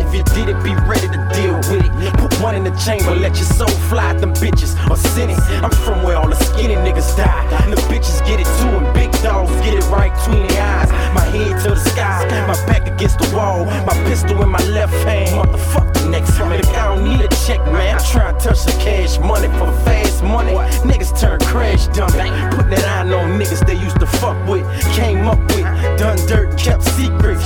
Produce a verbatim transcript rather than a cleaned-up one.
if you did it, be ready to deal with it. Put one in the chamber, let your soul fly, them bitches are sinning. I'm from where all the skinny niggas die, and the bitches get it too, and big dogs get it right between their eyes. My head to the sky, my back against the wall, my pistol in my left hand. Motherfuck the next one. Look, I don't need a check, man. I'm trying to touch some cash money for fast money. Niggas turn crash dummy. Put that iron on niggas they used to fuck with, came up with, done dirt, kept secret.